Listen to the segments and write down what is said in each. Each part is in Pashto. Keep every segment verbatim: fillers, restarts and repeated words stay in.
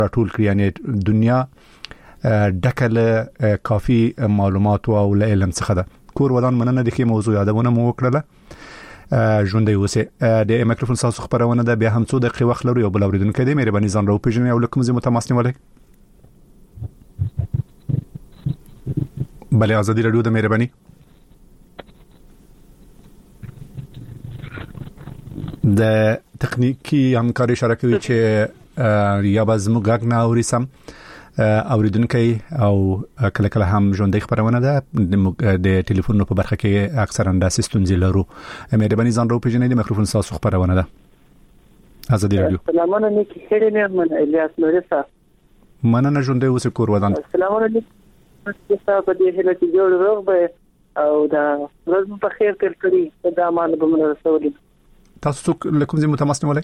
ټول کړی، یعنی دنیا ډکه کافي معلومات او علم څخه ده. کور ودان مننه د کې موضوع یادونه مو وکړه. ژوندۍ اوسه. د میکروفون تاسو خبرونه ده، بیا هم څو دقیقې وخت لرو. یو بل اوریدونکو دې مهرباني ځان راو پیژنئ او لکه مزه متماسنه ولې. بله ازادي رادیو د مهرباني د تخنیکی همکاري شریکوي چې یا باز موږ نه اوري سم اوریدونکو او کله کله هم ژوندۍ خبرونه ده د ټلیفون په برخه کې اکثرا د سیستم زیلرو. مهرباني ځان راو پیژنئ. د میکروفون تاسو خبرونه ده. ازادي رادیو. سلامونه نیکی خیر نه من الیاس نورسا. مننه ژوندۍ اوسه کور ودان. سلامونه نیکی تاسو په دې هله کې جوړ روغ به او دا ورځ په خیر تر کړی دا مان به من رسولي. تاسو لکم زی متماسنه ولې.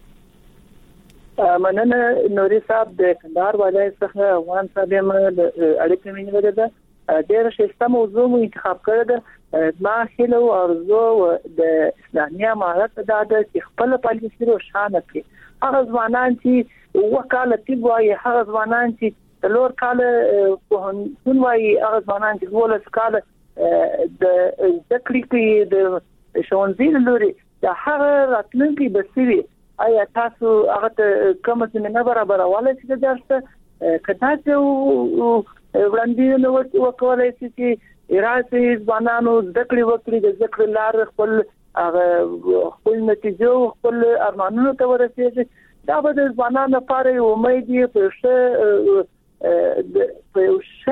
مننه نوري صاحب د کندهار ولایت څخه افغان صاحب یم اړیکې مې نیولې ده. ډېر ښه موضوع مو انتخاب کړی ده. ما هیله او ارزو د اسلامي امارت د عادت چې خپل پالیسي روښانه کړي. هغه ځوانان چې وکاله طب وايي، هغه ځوانان چې لور کاله په هون وايي، هغه ځوانان چې ولس کاله د ذکر کې د شونځي لوري د هغه راتلونکي بسوي. آیا تاسو هغه کوم څه نه برابر ولا چې درسته کدا چې وړاندې نو وکولای شي چې راځي ځوانانو ذکر وکړي، د ذکر لار خپل هغه خپل نتیجه خپل ارمانونو ته ورسېږي. دا به د ځوانانو لپاره امید دی په څه په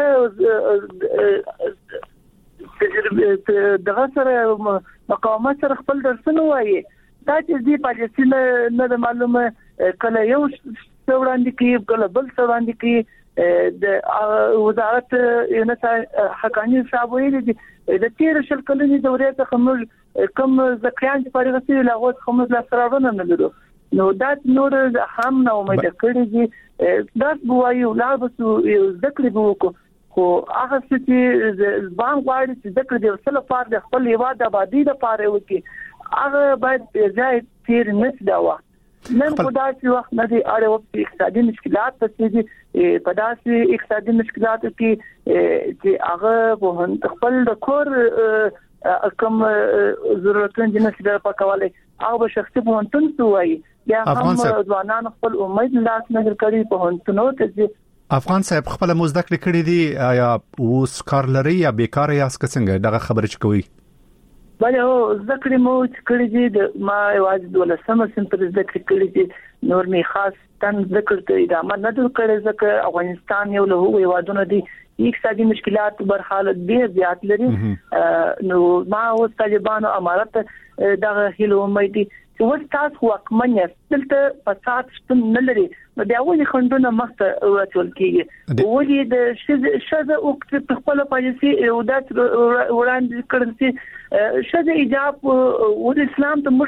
څه دغه سره مقاومت سره خپل درسونه وایي. دا چې دې پالیسي نه معلومه کله یو څوړاندې کې کله بل څوړاندې کې د وزارت یونس حقانی صاحب ویلي دي د تیر شل کلنې دورې ته کوم کوم ځکهان چې فارغ شوي لاغوت کوم لا سرونه نه لرو. نو دا نور هم نو امید کړی دي دا بوایو لا بس ذکر وکړو خو هغه چې ځوان غواړي چې ذکر دی وسله پاره د خپل هیواد آبادی لپاره وکړي، هغه باید ځای تیر نه دا نن په داسې وخت نه دی اړه وکړي اقتصادي مشکلات پسې په داسې اقتصادي مشکلات کې چې هغه په خپل د کور کوم ضرورتونه چې نشي په کولای هغه شخصي پونتون سوای یا هم ځوانان خپل امید لاس نه کړی په هونتونو ته. افغان صاحب خپل مزدکړه کړې دي یا اوس کار لري یا بیکار یا څنګه دغه خبره چې کوي؟ بله او ذکر مو کړی دي د ما واجب ولسمه سنتر ذکر کړی دي نور می خاص تن ذکر ته ادامه نه کړی ځکه افغانستان یو له هغو هیوادونو دی اقتصادي مشکلات بر حالت ډیر زیات لري. نو ما او طالبانو امارت دغه هیله امید دي چې ول تاسو حکومت دلته فساد شته نه لري. نو دا ولې خندونه مخته ورچول کیږي ولې د شذ او خپل پالیسي او د وړاندې کړل چې شذ ایجاب او اسلام ته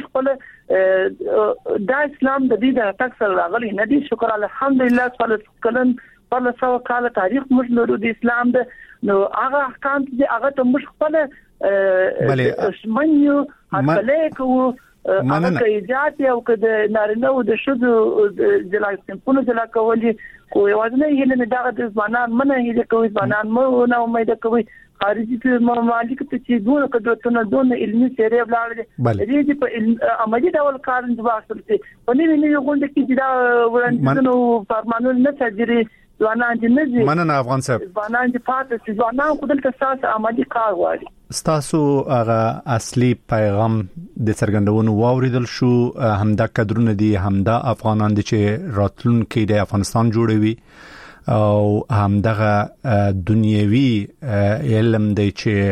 مشکله دا اسلام د دې د تک سره راغلي نه دي. شکر الحمدلله صلی کلن پر څو کال تاریخ موږ لرو د اسلام د نو هغه احکام چې هغه ته مشکله بله شمنیو حاصله کو هغه ایجاد او کده نارینه او د شذ جلای سمپونه جلا کولی خو یوازنه یې نه دغه د ځوانان منه یې کوي ځوانان مو نه امید کوي خارجي ممالک ته چې دوه قدرتونه دوه علمي سیرې ولاړل دي په عملي ډول کار نه واصل دي په نوې نوې غونډه کې دا وړاندې فرمانونه نه تجري ځوانان دي نه مننه افغان صاحب ځوانان دي پاتې ځوانان خپل تاسو عملي کار غواړي. ستاسو هغه اصلي پیغام د څرګندونو واوریدل شو، همدا کډرونه دي، همدا افغانان دي چې راتلونکي د افغانستان جوړوي او همدغه دنیوي علم دی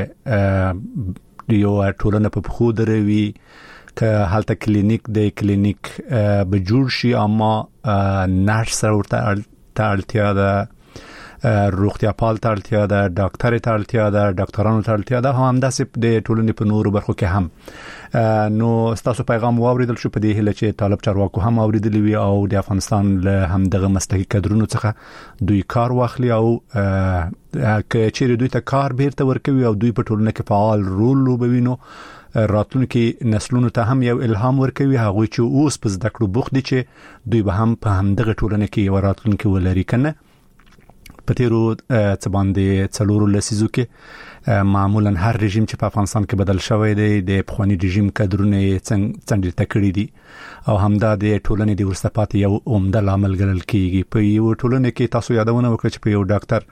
چې یو ټولنه په خو دروي که حالت کلینیک د کلینیک به جوړ شي اما نرس ورته اړتیا ده، روغتیا پال ته اړتیا ده، ډاکټر ته اړتیا ده، ډاکټرانو ته اړتیا ده، هم داسې د ټولنې په نورو برخو کې هم. نو تاسو پیغام واوریدل شو په دې هله چې طالب چارواکو هم اوریدلی وي او د افغانستان له همدغه مسلکي کډرونو څخه دوی کار واخلي او که چیرې دوی ته کار بیرته ورکوي او دوی په ټولنه کې فعال رول لوبوي نو راتلونکي نسلونو ته هم یو الهام ورکوي، هغه چې اوس په زده کړو بوخت دي چې دوی به هم په همدغه ټولنه کې یو راتلونکي ولري کنه. په تیرو څه باندې څلورو لسیزو کې معمولا هر رژیم چې په افغانستان کې بدل شوی دی د پخوانی رژیم کډرونه څنګه تکړی دي او همدا د ټولنې د ورسته پاتې یو عمده عامل ګڼل کیږي. په یو ټولنه کې تاسو یادونه وکړئ چې په یو ډاکټر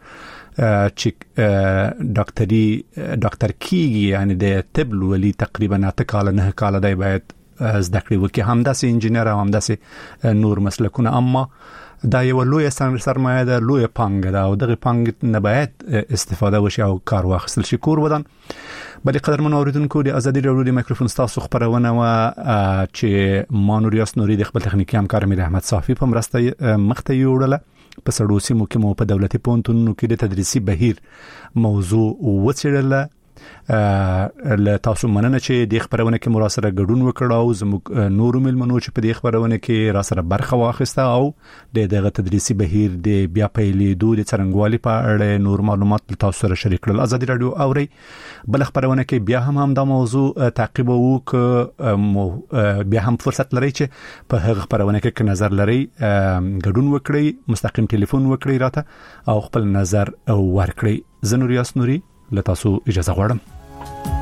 چې ډاکټري ډاکټر کیږي یعنی د طب ولي تقریبا اته کال نه کال دی باید زده کړی وکي، همدا سي انجنیر او همدا سي نور مسلکونه، اما دا یو لوی سرمایه ده، لوی پانګه ده او دغه پانګه نه باید استفاده وشي او کار واخیستل شي. کور ودان بلې قدرمن اوریدونکو د ازادي راډیو د مایکروفون تاسو خبرونه و چې مانوریاس نوري د خپل تخنیکی همکار میر احمد صافي په مرسته مخته یوړله. په سړو سیمو کې مو په دولتي پونتونو کې د تدریسي بهیر موضوع وڅېړله. له تاسو مننه چې د خبرونه کې مراسله ګډون وکړ او زموږ نورو ملمنو چې په دې خبرونه کې را سره برخه واخیسته او د دغه تدریسي بهیر د بیا پیلېدو د څرنګوالي په اړه نور معلومات تاسو سره شریک کړل. ازادي راډیو اوري بل خبرونه کې بیا هم هم دا موضوع تعقیب وکړو، بیا هم فرصت لري چې په هغه خبرونه کې نظر لري ګډون وکړي، مستقیم ټلیفون وکړي راته او خپل نظر ورکړي. زنوریاس نوري له تاسو اجازه غواړم.